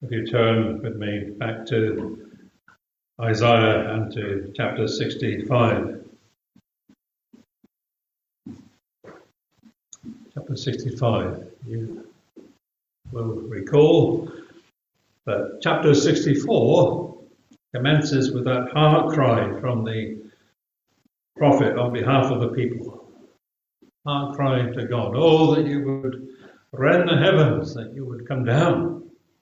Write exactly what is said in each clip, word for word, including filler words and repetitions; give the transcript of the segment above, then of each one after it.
If you turn with me back to Isaiah and to chapter sixty-five. Chapter sixty-five. You will recall that chapter sixty-four commences with that heart cry from the prophet on behalf of the people. Heart cry to God, oh, that you would rend the heavens, that you would come down.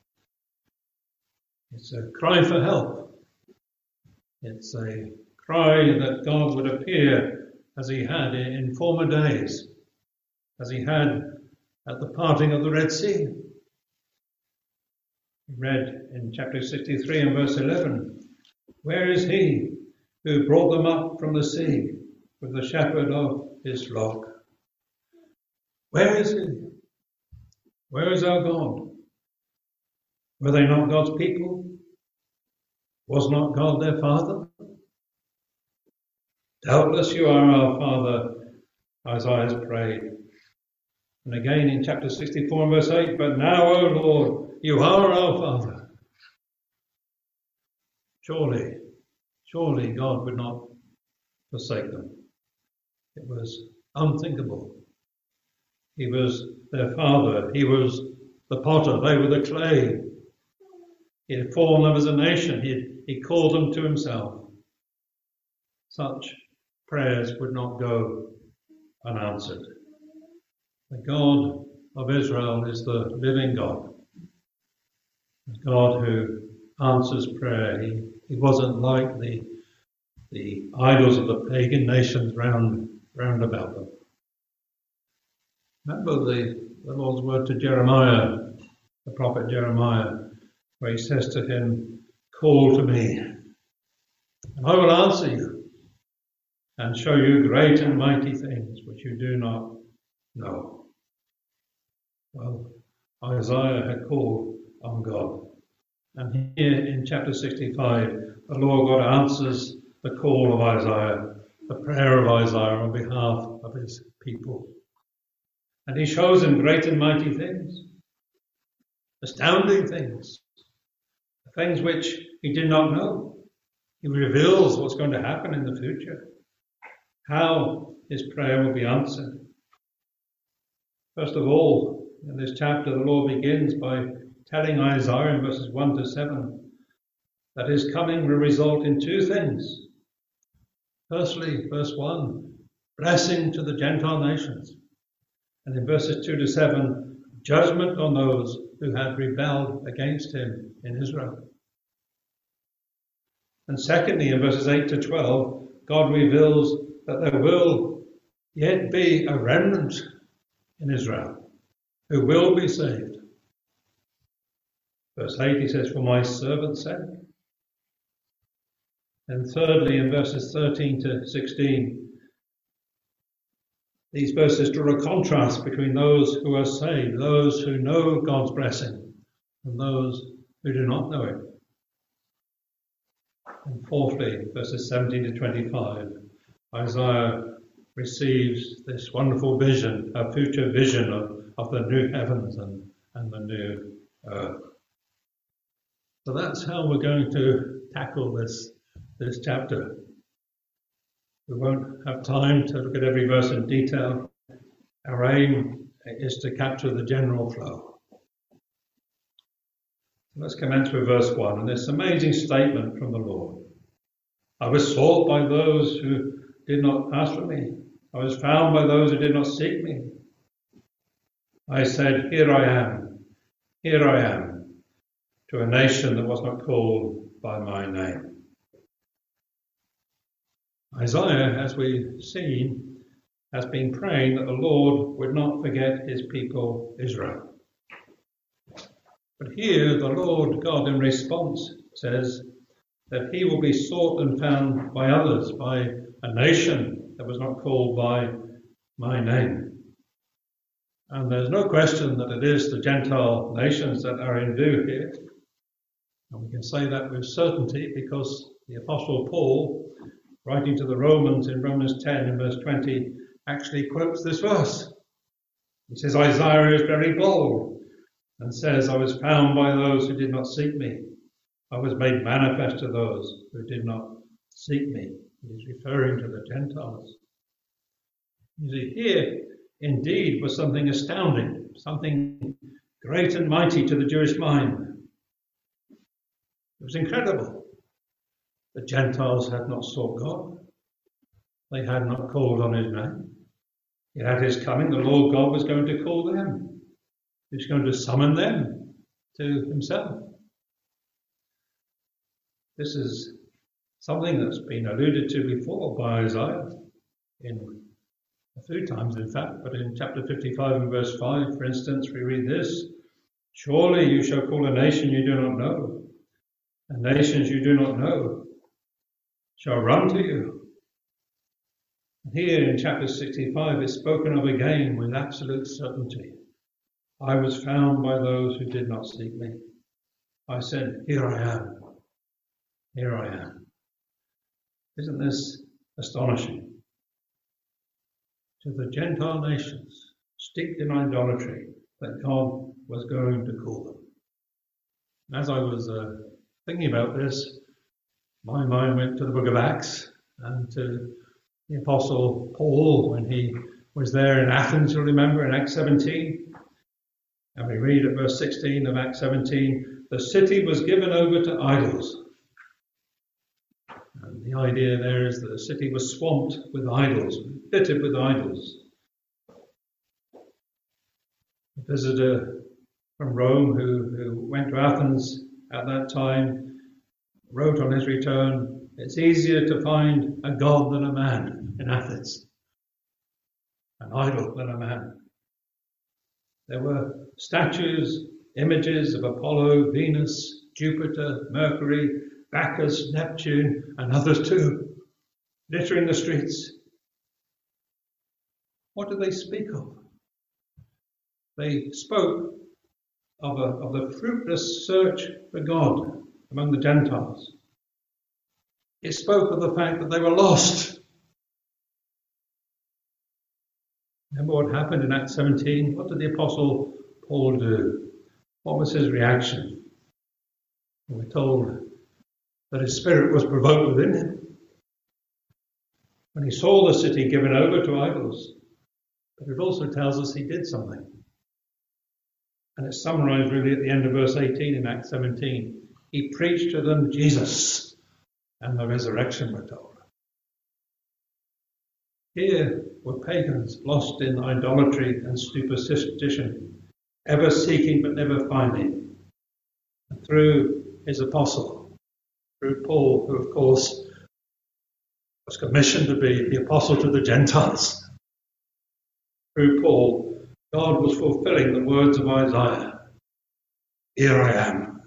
It's a cry for help. It's a cry that God would appear as he had in former days, as he had at the parting of the Red Sea. We read in chapter sixty-three and verse eleven, where is he who brought them up from the sea with the shepherd of his flock? Where is he? Where is our God? Were they not God's people? Was not God their Father? Doubtless you are our Father, Isaiah has prayed. And again in chapter sixty-four and verse eight, but now, O Lord, you are our Father. Surely, surely God would not forsake them. It was unthinkable. He was their Father. He was the potter. They were the clay. He had formed them as a nation. He, he called them to himself. Such prayers would not go unanswered. The God of Israel is the living God. The God who answers prayer. He, he wasn't like the, the idols of the pagan nations round, round about them. Remember the, the Lord's word to Jeremiah, the prophet Jeremiah, where he says to him, call to me, and I will answer you, and show you great and mighty things which you do not know. Well, Isaiah had called on God. And here in chapter sixty-five, the Lord God answers the call of Isaiah, the prayer of Isaiah on behalf of his people. And he shows him great and mighty things, astounding things, things which he did not know. He reveals what's going to happen in the future, how his prayer will be answered. First of all, in this chapter, the Lord begins by telling Isaiah in verses one to seven that his coming will result in two things. Firstly, verse one, blessing to the Gentile nations. And in verses two to seven, judgment on those who had rebelled against him in Israel. And secondly, in verses eight to twelve, God reveals that there will yet be a remnant in Israel who will be saved. Verse eight, he says, for my servant's sake. And thirdly, in verses thirteen to sixteen, these verses draw a contrast between those who are saved, those who know God's blessing, and those who do not know it. And fourthly, verses seventeen to twenty-five, Isaiah receives this wonderful vision, a future vision of, of the new heavens and, and the new earth. So that's how we're going to tackle this, this chapter. We won't have time to look at every verse in detail. Our aim is to capture the general flow. Let's commence with verse one, and this amazing statement from the Lord. I was sought by those who did not ask for me. I was found by those who did not seek me. I said, here I am, here I am, to a nation that was not called by my name. Isaiah, as we've seen, has been praying that the Lord would not forget his people Israel. But here the Lord God in response says that he will be sought and found by others, by a nation that was not called by my name. And there's no question that it is the Gentile nations that are in view here. And we can say that with certainty because the Apostle Paul, writing to the Romans in Romans ten and verse twenty, actually quotes this verse. He says, Isaiah is very bold and says, I was found by those who did not seek me. I was made manifest to those who did not seek me. He's referring to the Gentiles. You see, here indeed was something astounding, something great and mighty to the Jewish mind. It was incredible. The Gentiles had not sought God. They had not called on his name. Yet at his coming, the Lord God was going to call them. He was going to summon them to himself. This is something that's been alluded to before by Isaiah, in a few times in fact, but in chapter fifty-five and verse five, for instance, we read this: surely you shall call a nation you do not know, and nations you do not know shall run to you. Here in chapter sixty-five, it's spoken of again with absolute certainty. I was found by those who did not seek me. I said, here I am. Here I am. Isn't this astonishing? To the Gentile nations, steeped in idolatry, that God was going to call them. As I was uh, thinking about this, my mind went to the book of Acts and to the Apostle Paul when he was there in Athens, you'll remember, in Acts seventeen. And we read at verse sixteen of Acts seventeen, the city was given over to idols. And the idea there is that the city was swamped with idols, littered with idols. A visitor from Rome who, who went to Athens at that time wrote on his return, it's easier to find a god than a man in Athens, an idol than a man. There were statues, images of Apollo, Venus, Jupiter, Mercury, Bacchus, Neptune, and others too, littering the streets. What do they speak of? They spoke of, a, of the fruitless search for God among the Gentiles. It spoke of the fact that they were lost. Remember what happened in Acts seventeen? What did the Apostle Paul do? What was his reaction? We're told that his spirit was provoked within him when he saw the city given over to idols. But it also tells us he did something. And it's summarized really at the end of verse eighteen in Acts seventeen. He preached to them Jesus and the resurrection, we're told. Here were pagans lost in idolatry and superstition, ever seeking but never finding. And through his apostle, through Paul, who of course was commissioned to be the apostle to the Gentiles, through Paul, God was fulfilling the words of Isaiah. Here I am.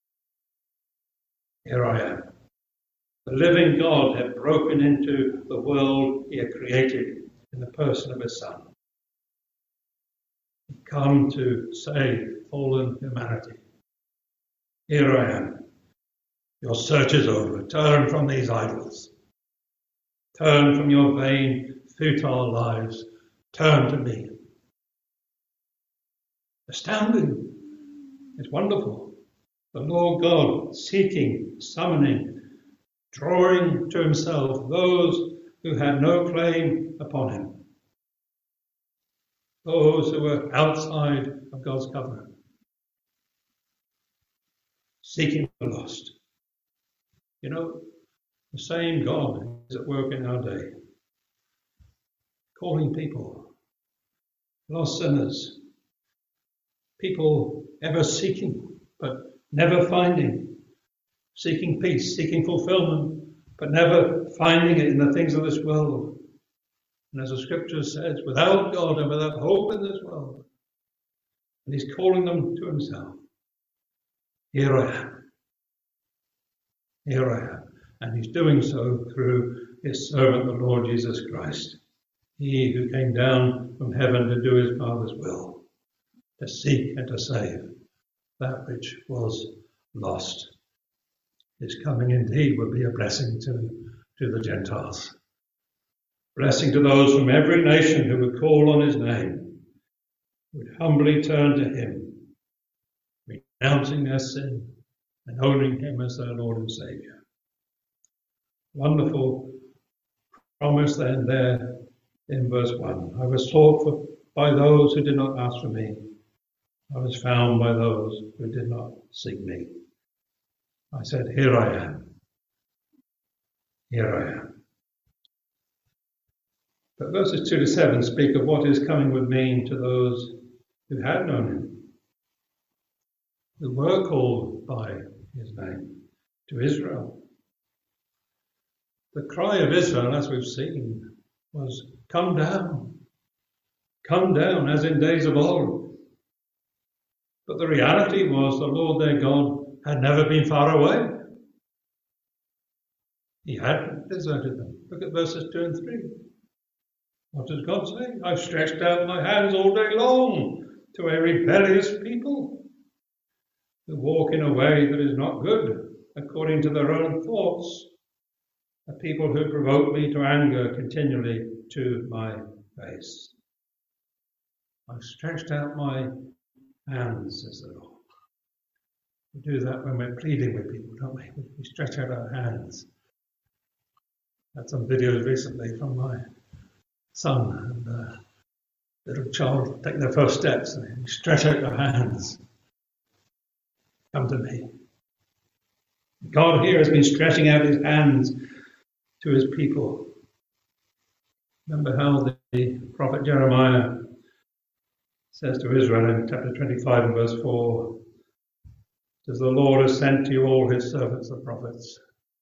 Here I am. The living God had broken into the world he had created in the person of his Son. He'd come to save fallen humanity. Here I am. Your search is over. Turn from these idols. Turn from your vain, futile lives. Turn to me. Astounding. It's wonderful. The Lord God seeking, summoning, drawing to himself those who had no claim upon him. Those who were outside of God's covenant. Seeking the lost. You know, the same God is at work in our day. Calling people, lost sinners, people ever seeking but never finding, seeking peace, seeking fulfillment, but never finding it in the things of this world. And as the scripture says, without God and without hope in this world. And he's calling them to himself. Here I am. Here I am. And he's doing so through his servant, the Lord Jesus Christ. He who came down from heaven to do his Father's will, to seek and to save that which was lost. His coming indeed will be a blessing to, to the Gentiles. Blessing to those from every nation who would call on his name, would humbly turn to him renouncing their sin and owning him as their Lord and Saviour. Wonderful promise then there in verse one. I was sought for by those who did not ask for me. I was found by those who did not seek me. I said, here I am. Here I am. But verses two to seven speak of what his coming would mean to those who had known him, who were called by his name, to Israel. The cry of Israel, as we've seen, was, come down, come down, as in days of old. But the reality was the Lord their God had never been far away. He hadn't deserted them. Look at verses two and three. What does God say? I've stretched out my hands all day long to a rebellious people who walk in a way that is not good, according to their own thoughts, a people who provoke me to anger continually to my face. I've stretched out my hands, says the Lord. We do that when we're pleading with people, don't we? We stretch out our hands. I had some videos recently from my son and uh, little child take their first steps and they stretch out their hands. Come to me. God here has been stretching out his hands to his people. Remember how the prophet Jeremiah says to Israel in chapter twenty-five and verse four, says, the Lord has sent to you all his servants, the prophets,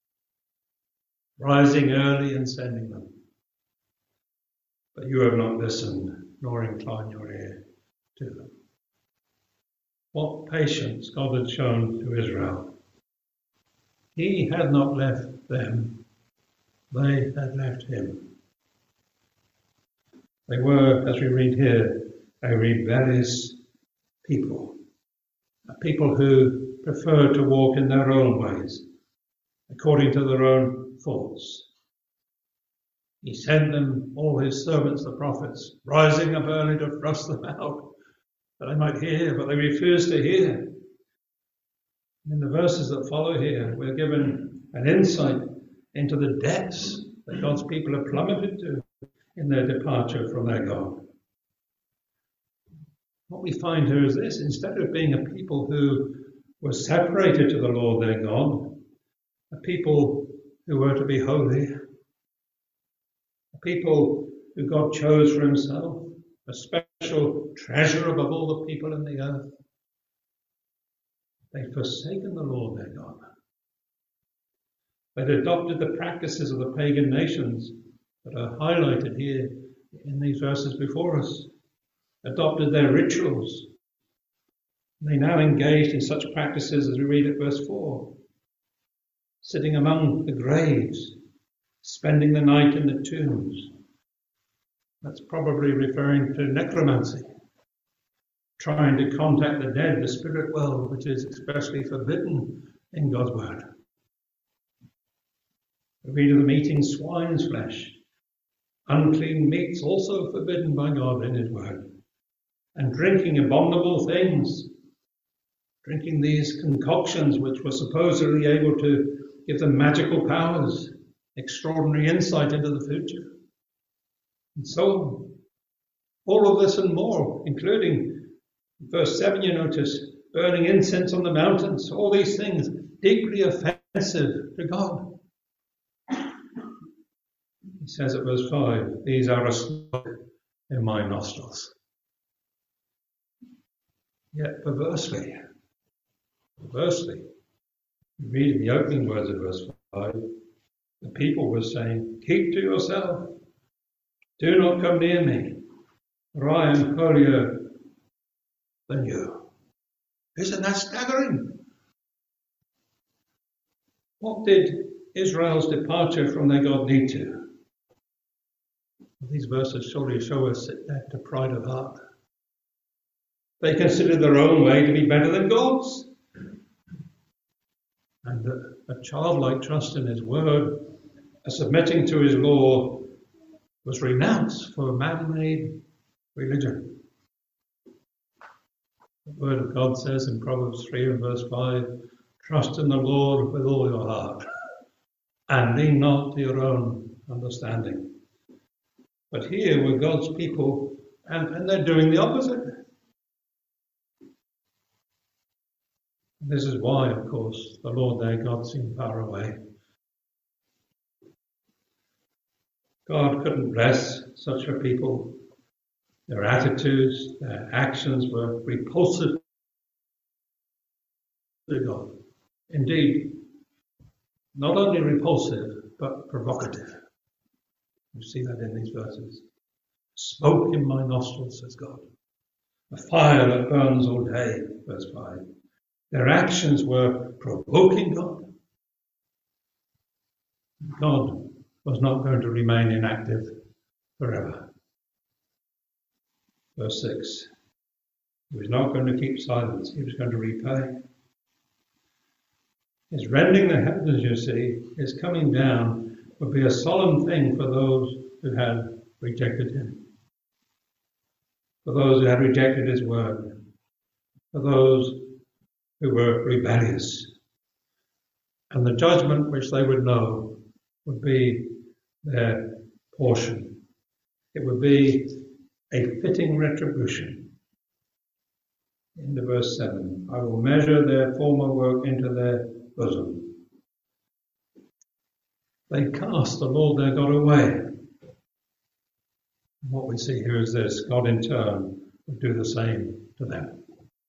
rising early and sending them. But you have not listened, nor inclined your ear to them. What patience God had shown to Israel. He had not left them, they had left him. They were, as we read here, a rebellious people, a people who preferred to walk in their own ways, according to their own thoughts. He sent them, all his servants, the prophets, rising up early to thrust them out, that they might hear, but they refused to hear. In the verses that follow here, we're given an insight into the depths that God's people have plummeted to in their departure from their God. What we find here is this: instead of being a people who were separated to the Lord their God, a people who were to be holy, a people who God chose for himself, a special treasure above all the people in the earth, they'd forsaken the Lord their God. They'd adopted the practices of the pagan nations that are highlighted here in these verses before us, adopted their rituals. They now engaged in such practices as we read at verse four, sitting among the graves, spending the night in the tombs. That's probably referring to necromancy, trying to contact the dead, the spirit world, which is especially forbidden in God's word. We read of them eating swine's flesh, unclean meats also forbidden by God in his word, and drinking abominable things, drinking these concoctions which were supposedly able to give them magical powers, extraordinary insight into the future, and so on. All of this and more, including verse seven, you notice, burning incense on the mountains, all these things deeply offensive to God. He says at verse five, these are a smoke in my nostrils. Yet perversely, perversely, you read in the opening words of verse five, the people were saying, keep to yourself, do not come near me, for I am holier than you. Isn't that staggering? What did Israel's departure from their God lead to? These verses surely show us it led to pride of heart. They considered their own way to be better than God's. And a, a childlike trust in his word, a submitting to his law, was renounced for a man-made religion. The word of God says in Proverbs three and verse five, trust in the Lord with all your heart and lean not to your own understanding. But here were God's people, and, and they're doing the opposite. This is why, of course, the Lord their God seemed far away. God couldn't bless such a people. Their attitudes, their actions were repulsive to God. Indeed, not only repulsive, but provocative. You see that in these verses. Smoke in my nostrils, says God. A fire that burns all day, verse five. Their actions were provoking God. God was not going to remain inactive forever. Verse six. He was not going to keep silence. He was going to repay. His rending the heavens, you see, his coming down would be a solemn thing for those who had rejected him. For those who had rejected his word. For those who were rebellious. And the judgment which they would know would be their portion. It would be a fitting retribution. Into verse seven. I will measure their former work into their bosom. They cast the Lord their God away. And what we see here is this. God in turn would do the same to them.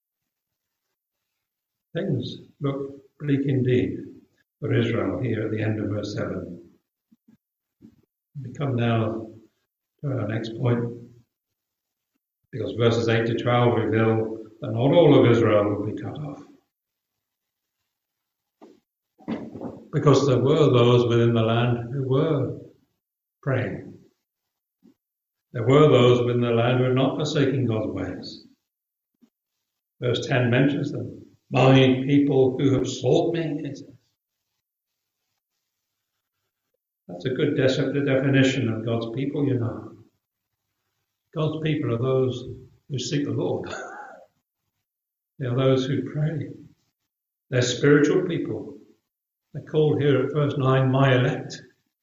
Things look bleak indeed for Israel here at the end of verse seven. We come now to our next point, because verses eight to twelve reveal that not all of Israel will be cut off. Because there were those within the land who were praying. There were those within the land who had not forsaken God's ways. Verse ten mentions them. My people who have sought me, it says. That's a good de- definition of God's people, you know. God's people are those who seek the Lord. They are those who pray. They're spiritual people. They're called here at verse nine, my elect.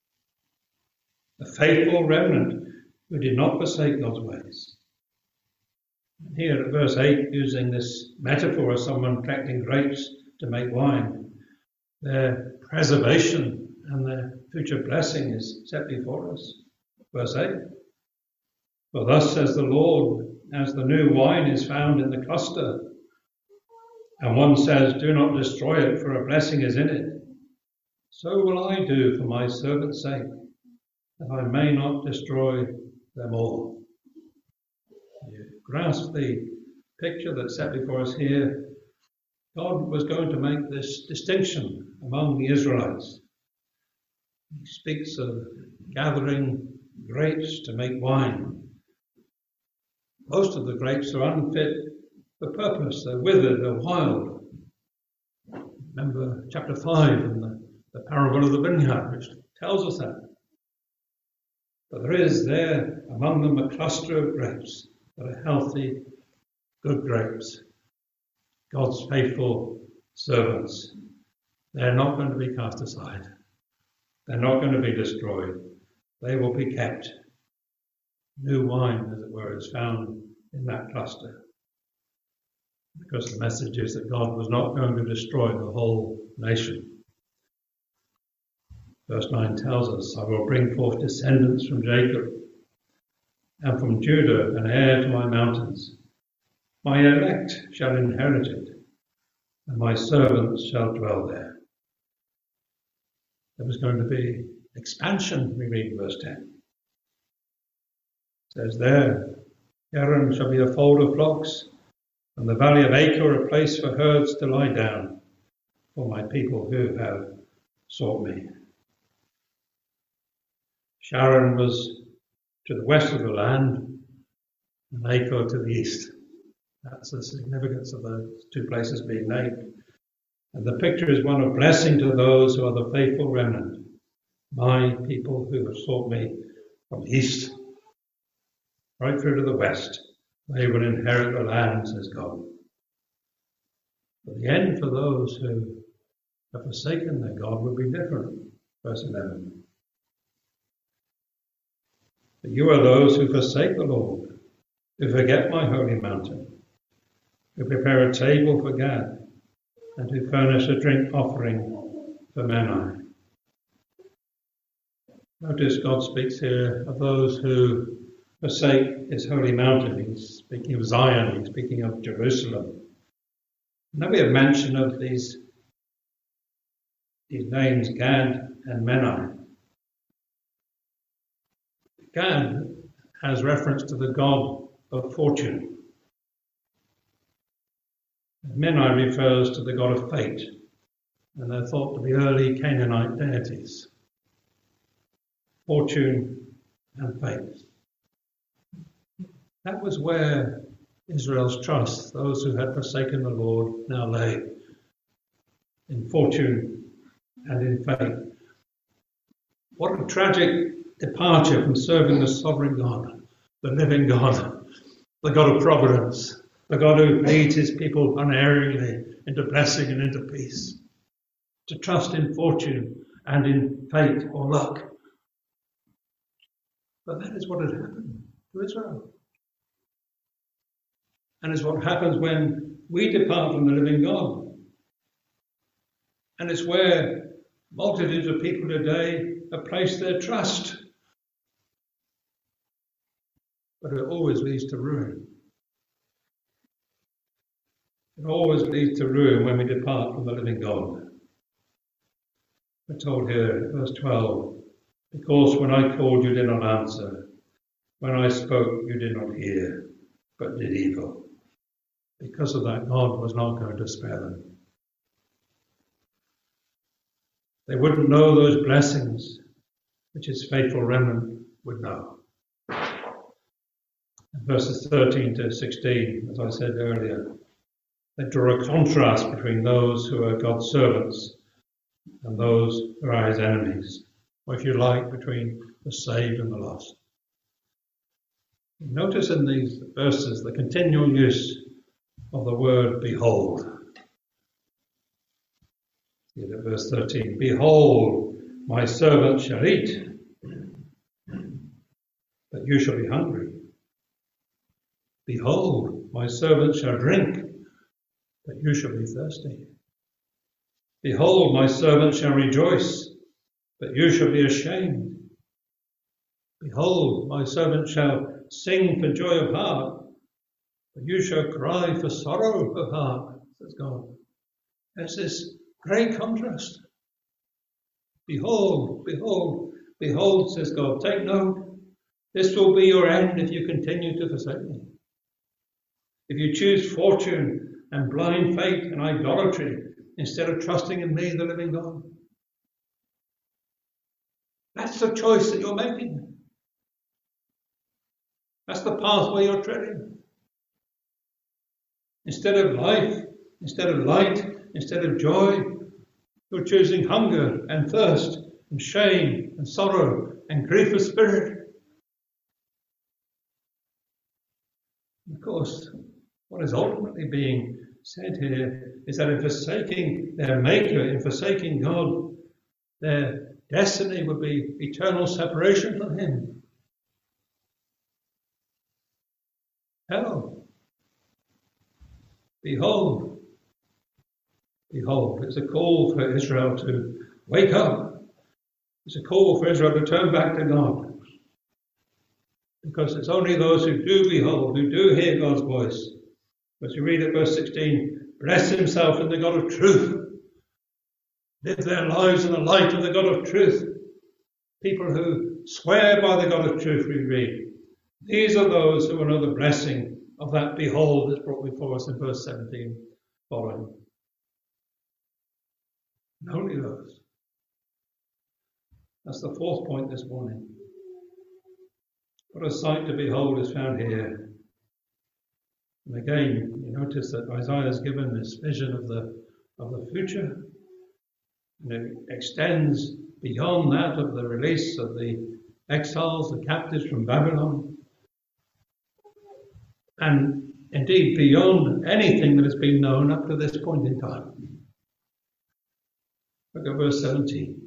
A faithful remnant who did not forsake God's ways. And here at verse eight, using this metaphor of someone collecting grapes to make wine, their preservation and their future blessing is set before us. Verse eight. For thus says the Lord, as the new wine is found in the cluster, and one says, do not destroy it, for a blessing is in it, so will I do for my servant's sake, that I may not destroy them all. You grasp the picture that's set before us here. God was going to make this distinction among the Israelites. He speaks of gathering grapes to make wine. Most of the grapes are unfit for purpose. They're withered, they're wild. Remember chapter five and the, the parable of the vineyard, which tells us that. But there is there among them a cluster of grapes that are healthy, good grapes. God's faithful servants. They're not going to be cast aside. They're not going to be destroyed. They will be kept. New wine, as it were, is found in that cluster. Because the message is that God was not going to destroy the whole nation. Verse nine tells us, I will bring forth descendants from Jacob, and from Judah an heir to my mountains. My elect shall inherit it, and my servants shall dwell there. There was going to be expansion, we read in verse ten. It says there, Sharon shall be a fold of flocks, and the valley of Achor a place for herds to lie down, for my people who have sought me. Sharon was to the west of the land, and Achor to the east. That's the significance of those two places being named. And the picture is one of blessing to those who are the faithful remnant, my people who have sought me from the east right through to the west. They will inherit the land, says God. But the end for those who have forsaken their God will be different. Verse eleven. But you are those who forsake the Lord, who forget my holy mountain, who prepare a table for Gad, and who furnish a drink offering for Menai. Notice God speaks here of those who forsake his holy mountain. He's speaking of Zion, he's speaking of Jerusalem. And then we have mention of these, these names, Gad and Menai. Gad has reference to the god of fortune. Menai refers to the god of fate, and they're thought to be early Canaanite deities. Fortune and fate. That was where Israel's trust, those who had forsaken the Lord, now lay. In fortune and in fate. What a tragic departure from serving the sovereign God, the living God, the God of providence, the God who leads his people unerringly into blessing and into peace. To trust in fortune and in fate or luck. But that is what had happened to Israel. And it's what happens when we depart from the living God. And it's where multitudes of people today have placed their trust. But it always leads to ruin. It always leads to ruin when we depart from the living God. We're told here, verse twelve, because when I called you did not answer, when I spoke you did not hear, but did evil. Because of that, God was not going to spare them. They wouldn't know those blessings which his faithful remnant would know. In verses thirteen to sixteen, as I said earlier, they draw a contrast between those who are God's servants and those who are his enemies, or if you like, between the saved and the lost. Notice in these verses the continual use of the word behold. See at verse thirteen, behold, my servant shall eat, but you shall be hungry. Behold, my servant shall drink, but you shall be thirsty. Behold, my servant shall rejoice, but you shall be ashamed. Behold, my servant shall sing for joy of heart, but you shall cry for sorrow of heart, says God. There's this great contrast. Behold, behold, behold, says God, take note. This will be your end if you continue to forsake me. If you choose fortune and blind faith and idolatry instead of trusting in me, the living God. That's the choice that you're making. That's the pathway you're treading. Instead of life, instead of light, instead of joy, you're choosing hunger and thirst and shame and sorrow and grief of spirit. Of course, what is ultimately being said here is that in forsaking their Maker, in forsaking God, their destiny would be eternal separation from him. Hell. Behold. Behold. It's a call for Israel to wake up. It's a call for Israel to turn back to God. Because it's only those who do behold, who do hear God's voice. As you read at verse sixteen, bless himself in the God of truth. Live their lives in the light of the God of truth. People who swear by the God of truth, we read. These are those who will know the blessing of that behold that's brought before us in verse seventeen following. And only those. That's the fourth point this morning. What a sight to behold is found here. And again, you notice that Isaiah has given this vision of the of the future. And it extends beyond that of the release of the exiles, the captives from Babylon. And indeed beyond anything that has been known up to this point in time. Look at verse seventeen.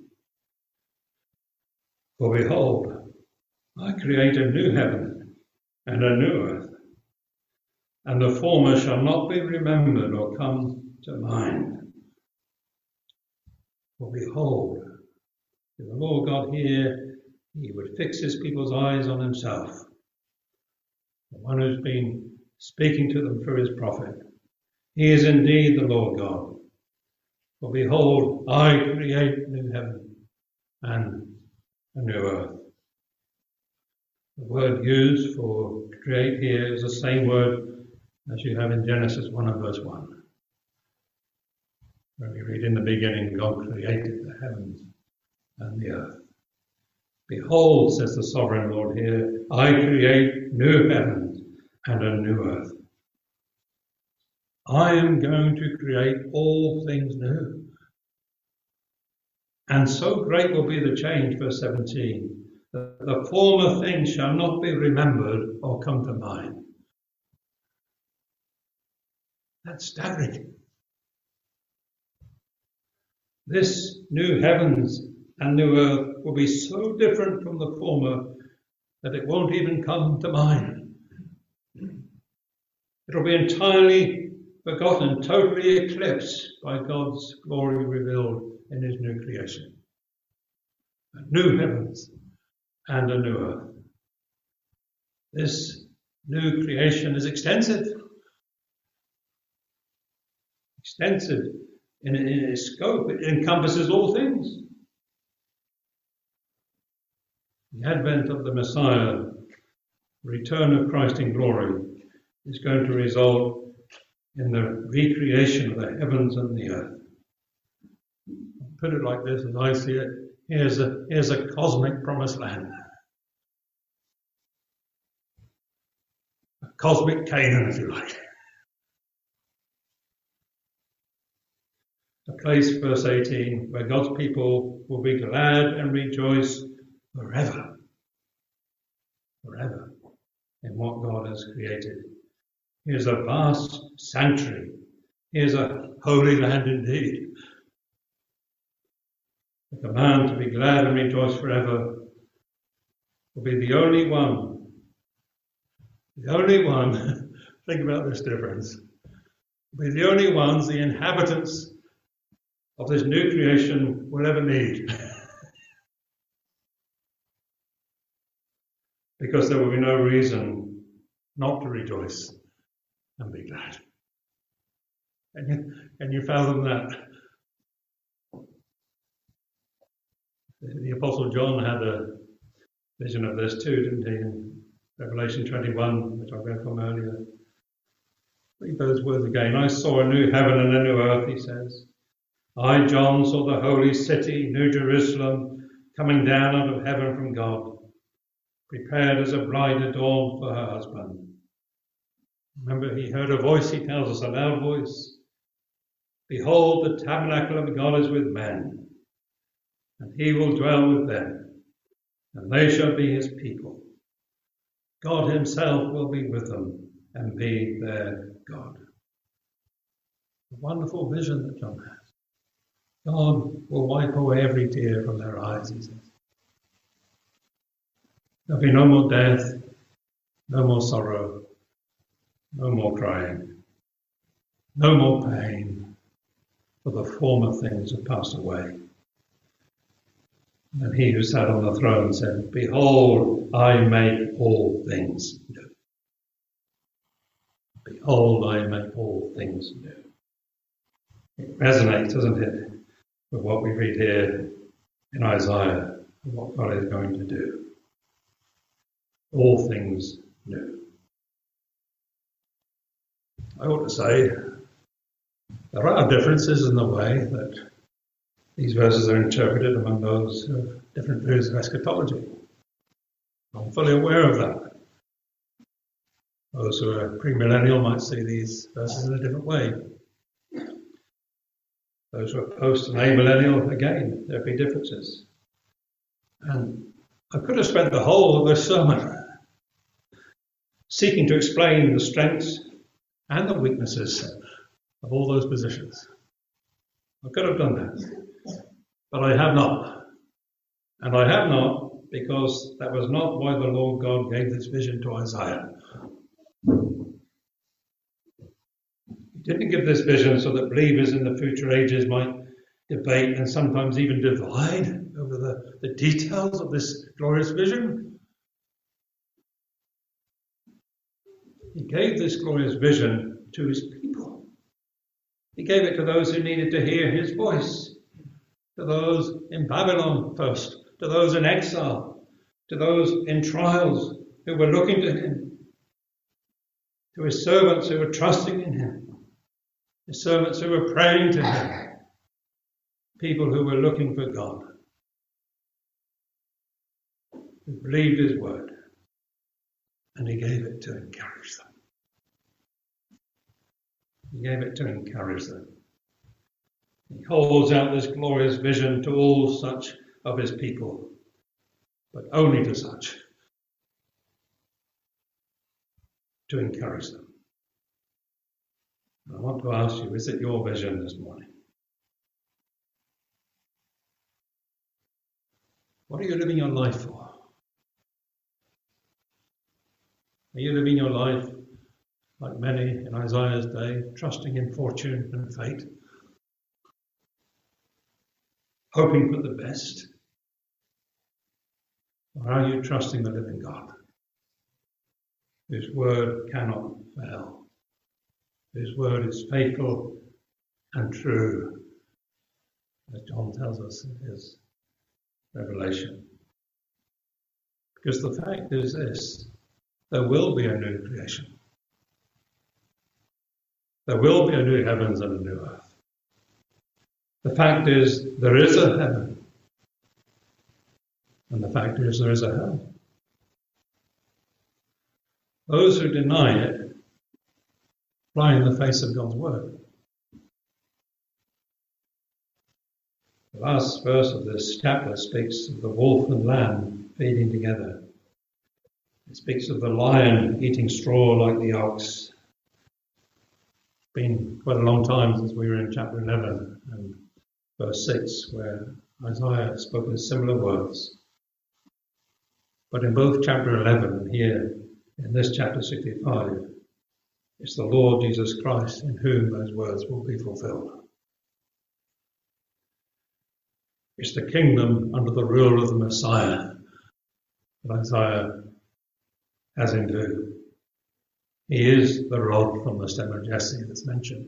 For behold, I create a new heaven and a new earth, and the former shall not be remembered or come to mind. For behold, if the Lord God here, he would fix his people's eyes on himself, the one who's been speaking to them through his prophet. He is indeed the Lord God. For behold, I create new heaven and a new earth. The word used for create here is the same word as you have in Genesis one and verse one. When we read, in the beginning, God created the heavens and the earth. Behold, says the sovereign Lord here, I create new heavens and a new earth. I am going to create all things new. And so great will be the change, verse seventeen, that the former things shall not be remembered or come to mind. That's staggering. This new heavens and new earth will be so different from the former that it won't even come to mind. It'll be entirely forgotten, totally eclipsed by God's glory revealed in his new creation. A new heavens and a new earth. This new creation is extensive. Extensive in, in its scope. It encompasses all things. The advent of the Messiah, the return of Christ in glory, is going to result in the recreation of the heavens and the earth. I'll put it like this as I see it. Here's a, here's a cosmic promised land. A cosmic Canaan, if you like. A place, verse eighteen, where God's people will be glad and rejoice forever. Forever in what God has created. Here's a vast sanctuary. Here's a holy land indeed. The command to be glad and rejoice forever will be the only one. The only one, think about this difference, will be the only ones the inhabitants of this new creation will ever need. Because there will be no reason not to rejoice and be glad. Can you, can you fathom that? The Apostle John had a vision of this too, didn't he? In Revelation twenty-one, which I read from earlier. Read those words again. I saw a new heaven and a new earth, he says. I, John, saw the holy city, New Jerusalem, coming down out of heaven from God, prepared as a bride adorned for her husband. Remember, he heard a voice, he tells us, a loud voice. Behold, the tabernacle of God is with men, and he will dwell with them, and they shall be his people. God himself will be with them and be their God. A wonderful vision that John has. God will wipe away every tear from their eyes, he says. There'll be no more death, no more sorrow, no more crying, no more pain, for the former things have passed away. And he who sat on the throne said, Behold, I make all things new. Behold, I make all things new. It resonates, doesn't it, with what we read here in Isaiah, and what God is going to do. All things new. I ought to say, there are differences in the way that these verses are interpreted among those who have different views of eschatology. I'm fully aware of that. Those who are premillennial might see these verses in a different way. Those who are post and amillennial, again, there'll be differences. And I could have spent the whole of this sermon seeking to explain the strengths and the weaknesses of all those positions. I could have done that, but I have not. And I have not because that was not why the Lord God gave this vision to Isaiah. He didn't give this vision so that believers in the future ages might debate and sometimes even divide over the, the details of this glorious vision. He gave this glorious vision to his people. He gave it to those who needed to hear his voice, to those in Babylon first, to those in exile, to those in trials who were looking to him, to his servants who were trusting in him, his servants who were praying to him, people who were looking for God, who believed his word, and he gave it to encourage them. He gave it to encourage them. He holds out this glorious vision to all such of his people, but only to such, to encourage them. I want to ask you, is it your vision this morning? What are you living your life for? Are you living your life like many in Isaiah's day, trusting in fortune and fate, hoping for the best? Or are you trusting the living God, whose word cannot fail, whose word is faithful and true, as John tells us in his Revelation? Because the fact is this: there will be a new creation. There will be a new heavens and a new earth. The fact is, there is a heaven. And the fact is, there is a hell. Those who deny it fly in the face of God's word. The last verse of this chapter speaks of the wolf and lamb feeding together. It speaks of the lion eating straw like the ox. It's been quite a long time since we were in chapter eleven and verse six, where Isaiah spoke in similar words. But in both chapter eleven and here, in this chapter sixty-five, it's the Lord Jesus Christ in whom those words will be fulfilled. It's the kingdom under the rule of the Messiah that Isaiah has in view. He is the rod from the stem of Jesse that's mentioned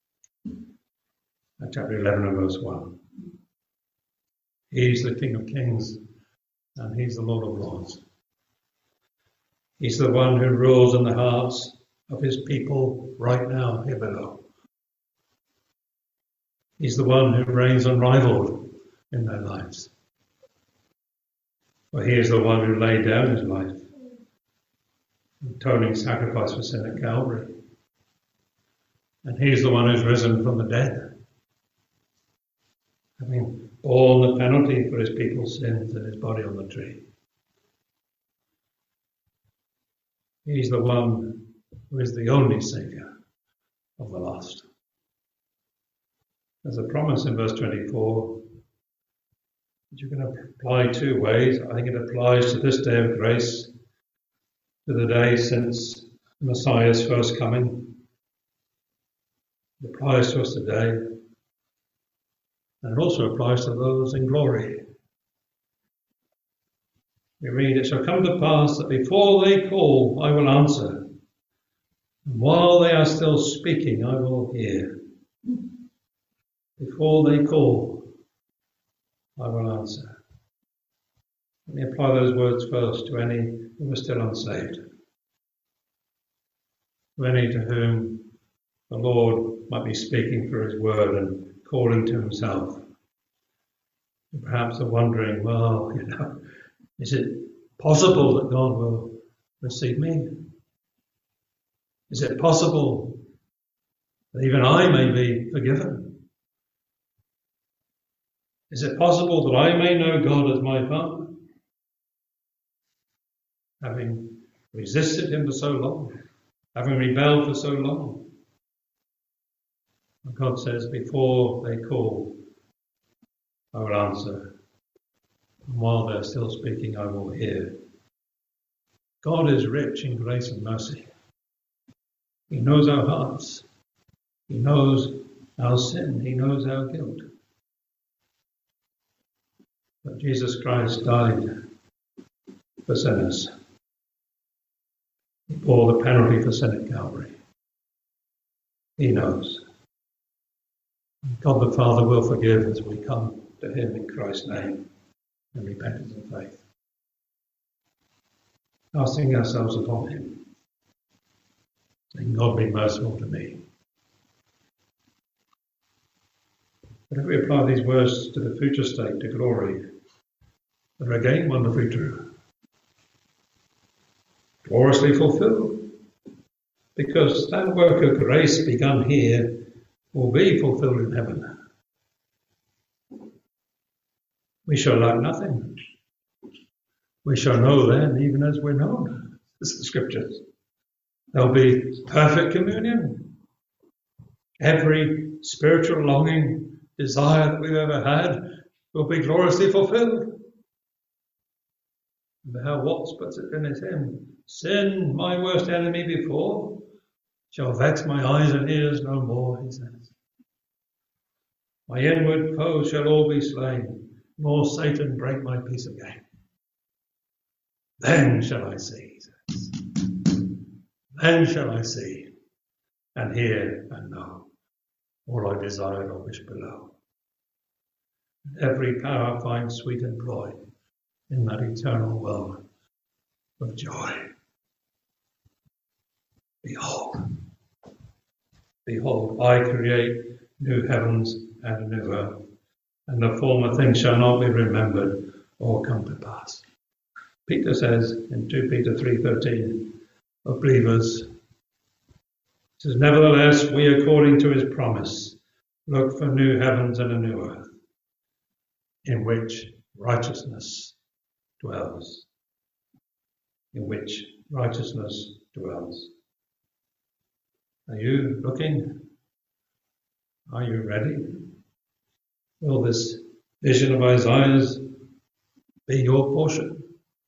in chapter eleven and verse one. He's the King of Kings and he's the Lord of Lords. He's the one who rules in the hearts of his people right now here below. He's the one who reigns unrivaled in their lives. For he is the one who laid down his life, atoning sacrifice for sin at Calvary. And he is the one who's risen from the dead, having borne the penalty for his people's sins in his body on the tree. He's the one who is the only Saviour of the lost. There's a promise in verse twenty-four that you can apply two ways. I think it applies to this day of grace, to the day since the Messiah's first coming. It applies to us today. And it also applies to those in glory. We read, "It shall come to pass that before they call, I will answer. And while they are still speaking, I will hear. Before they call, I will answer." Let me apply those words first to any who are still unsaved, to any to whom the Lord might be speaking through his word and calling to himself. And perhaps are wondering, well, you know, is it possible that God will receive me? Is it possible that even I may be forgiven? Is it possible that I may know God as my Father? Having resisted him for so long, having rebelled for so long, And God says, before they call, I will answer. And while they're still speaking, I will hear. God is rich in grace and mercy. He knows our hearts. He knows our sin. He knows our guilt. But Jesus Christ died for sinners. He bore the penalty for sin at Calvary. He knows. God the Father will forgive as we come to him in Christ's name in repentance and faith, casting ourselves upon him, saying, God be merciful to me. But if we apply these words to the future state, to glory, they're again wonderfully true. Gloriously fulfilled, because that work of grace begun here will be fulfilled in heaven. We shall lack nothing. We shall know then, even as we're known, as the scriptures. There'll be perfect communion. Every spiritual longing, desire that we've ever had will be gloriously fulfilled. And how Watts puts it in his hymn, sin, my worst enemy before, shall vex my eyes and ears no more, he says. My inward foes shall all be slain, nor Satan break my peace again. Then shall I see, he says. Then shall I see, and hear and know all I desire or wish below. And every power finds sweet employ in that eternal world of joy. Behold, behold, I create new heavens and a new earth, and the former things shall not be remembered or come to pass. Peter says in Second Peter three thirteen of believers, he says, nevertheless, we according to his promise look for new heavens and a new earth, in which righteousness dwells. In which righteousness dwells. Are you looking? Are you ready? Will this vision of Isaiah's be your portion?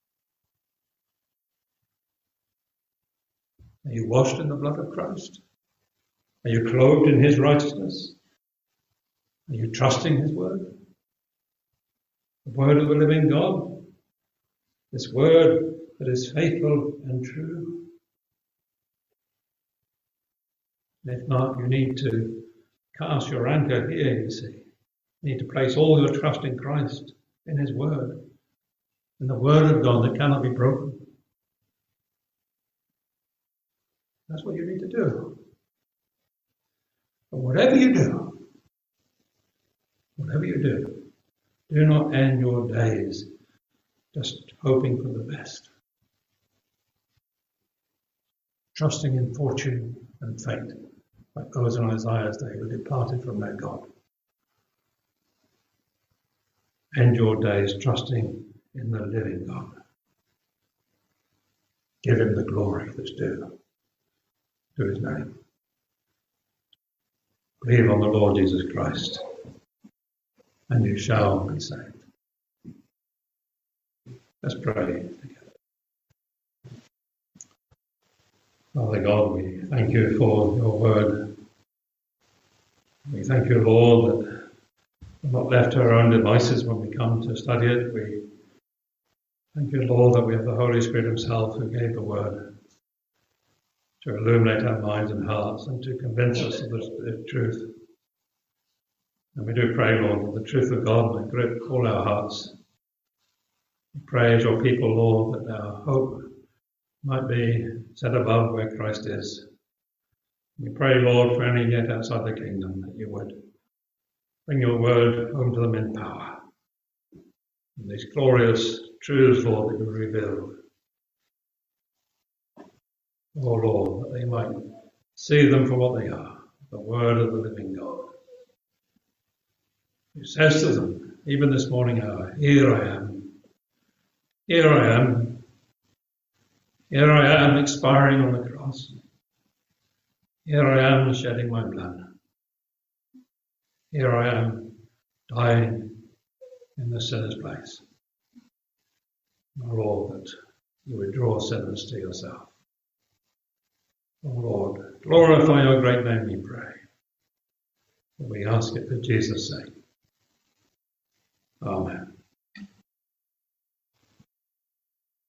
Are you washed in the blood of Christ? Are you clothed in his righteousness? Are you trusting his word? The word of the living God? This word that is faithful and true? And if not, you need to cast your anchor here, you see. You need to place all your trust in Christ, in his word, in the word of God that cannot be broken. That's what you need to do. But whatever you do, whatever you do, do not end your days just hoping for the best, trusting in fortune and fate, like those in Isaiah's day who departed from their God. End your days trusting in the living God. Give him the glory that's due to his name. Believe on the Lord Jesus Christ, and you shall be saved. Let's pray together. Father God, we thank you for your word. We thank you, Lord, that we're not left to our own devices when we come to study it. We thank you, Lord, that we have the Holy Spirit himself who gave the word to illuminate our minds and hearts and to convince us of the, the truth. And we do pray, Lord, that the truth of God may grip all our hearts. We pray as your people, Lord, that our hope might be set above where Christ is. We pray, Lord, for any yet outside the kingdom, that you would bring your word home to them in power. And these glorious truths, Lord, that you revealed. Oh, Lord, that they might see them for what they are, the word of the living God. Who says to them, even this morning hour, here I am, here I am, here I am expiring on the cross, here I am shedding my blood. Here I am, dying in the sinner's place. O Lord, that you would draw sinners to yourself. O Lord, glorify your great name, we pray. We ask it for Jesus' sake. Amen.